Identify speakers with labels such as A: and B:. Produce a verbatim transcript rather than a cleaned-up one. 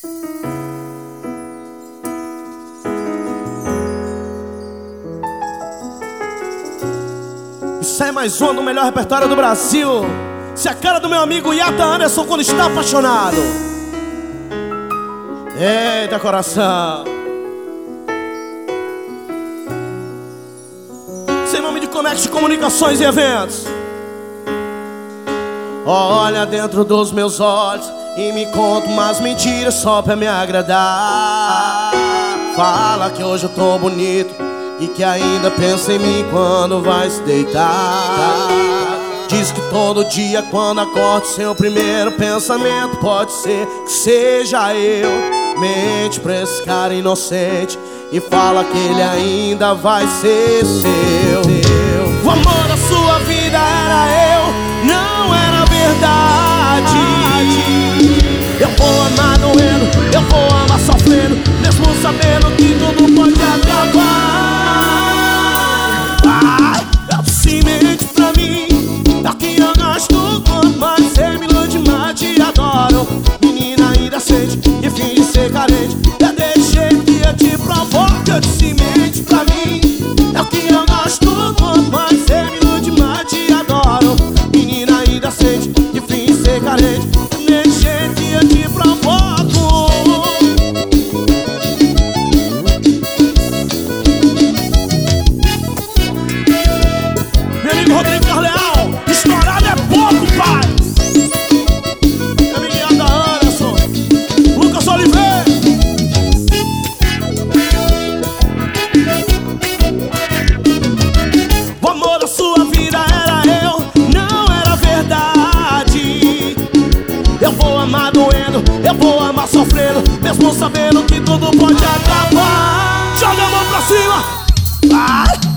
A: Isso é mais um do melhor repertório do Brasil. Se a cara do meu amigo Yata Anderson quando está apaixonado. Eita, coração. Sem nome de Connect Comunicações e Eventos. Olha dentro dos meus olhos e me conta umas mentiras só pra me agradar. Fala que hoje eu tô bonito e que ainda pensa em mim quando vai se deitar. Diz que todo dia quando acorda seu primeiro pensamento pode ser que seja eu. Mente pra esse cara inocente e fala que ele ainda vai ser seu. O amor da sua vida era eu, não era verdade. Eu vou amar doendo, eu vou amar sofrendo, mesmo sabendo que tudo pode acabar. Ai, eu disse mente pra mim, é o que eu gosto. Quanto mais você me ilude, mais te adoro. Menina ainda sente e finge ser carente. Eu deixei que eu te provoque. Eu disse mente pra mim, é o que eu gosto. Quanto mais você me ilude, mais te adoro. Menina ainda sente e finge ser carente. Eu deixei que eu te provoco. Meu amigo Rodrigo Carleal, estourado é pouco, pai. Meu amigo Yata Anderson, Lucas Oliveira. O amor da sua vida era eu, não era verdade. Eu vou amar doendo, eu vou amar sofrendo, mesmo sabendo que tudo pode acabar. Joga a mão pra cima. Vai.